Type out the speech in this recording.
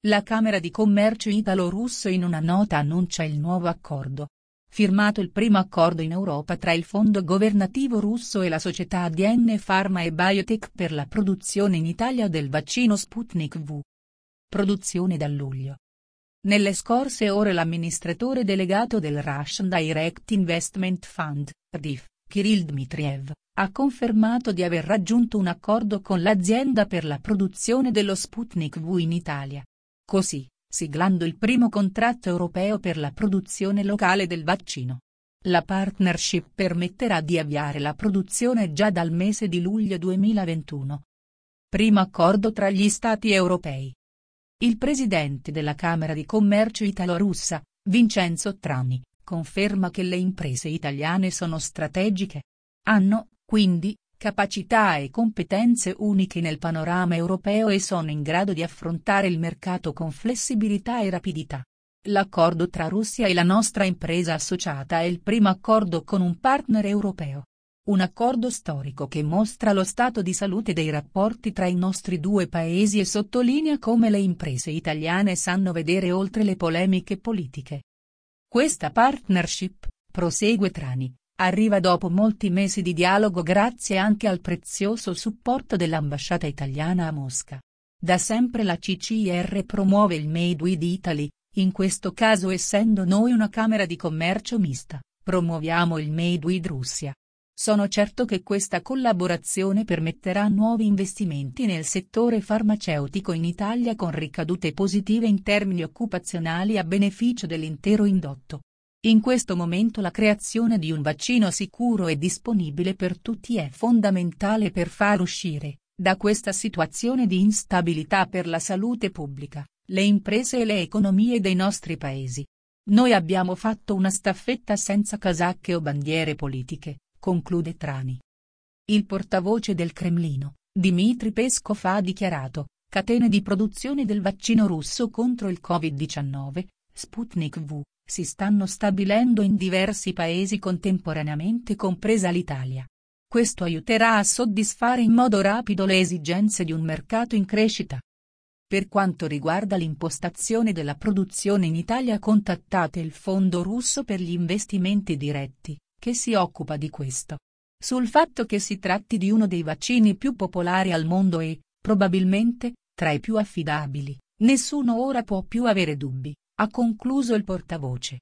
La Camera di Commercio italo-russo in una nota annuncia il nuovo accordo. Firmato il primo accordo in Europa tra il fondo governativo russo e la società ADN Pharma e Biotech per la produzione in Italia del vaccino Sputnik V. Produzione da luglio. Nelle scorse ore l'amministratore delegato del Russian Direct Investment Fund, RDIF, Kirill Dmitriev, ha confermato di aver raggiunto un accordo con l'azienda per la produzione dello Sputnik V in Italia. Così, siglando il primo contratto europeo per la produzione locale del vaccino. La partnership permetterà di avviare la produzione già dal mese di luglio 2021. Primo accordo tra gli Stati europei. Il presidente della Camera di Commercio italo-russa, Vincenzo Trani, conferma che le imprese italiane sono strategiche. Hanno, quindi, capacità e competenze uniche nel panorama europeo e sono in grado di affrontare il mercato con flessibilità e rapidità. L'accordo tra Russia e la nostra impresa associata è il primo accordo con un partner europeo. Un accordo storico che mostra lo stato di salute dei rapporti tra i nostri due paesi e sottolinea come le imprese italiane sanno vedere oltre le polemiche politiche. Questa partnership, prosegue Trani, arriva dopo molti mesi di dialogo grazie anche al prezioso supporto dell'ambasciata italiana a Mosca. Da sempre la CCIR promuove il Made in Italy, in questo caso essendo noi una Camera di Commercio mista, promuoviamo il Made in Russia. Sono certo che questa collaborazione permetterà nuovi investimenti nel settore farmaceutico in Italia con ricadute positive in termini occupazionali a beneficio dell'intero indotto. In questo momento la creazione di un vaccino sicuro e disponibile per tutti è fondamentale per far uscire, da questa situazione di instabilità per la salute pubblica, le imprese e le economie dei nostri paesi. Noi abbiamo fatto una staffetta senza casacche o bandiere politiche, conclude Trani. Il portavoce del Cremlino, Dmitry Peskov ha dichiarato, catene di produzione del vaccino russo contro il Covid-19, Sputnik V, si stanno stabilendo in diversi paesi contemporaneamente compresa l'Italia. Questo aiuterà a soddisfare in modo rapido le esigenze di un mercato in crescita. Per quanto riguarda l'impostazione della produzione in Italia contattate il Fondo russo per gli investimenti diretti, che si occupa di questo. Sul fatto che si tratti di uno dei vaccini più popolari al mondo e, probabilmente, tra i più affidabili, nessuno ora può più avere dubbi, ha concluso il portavoce.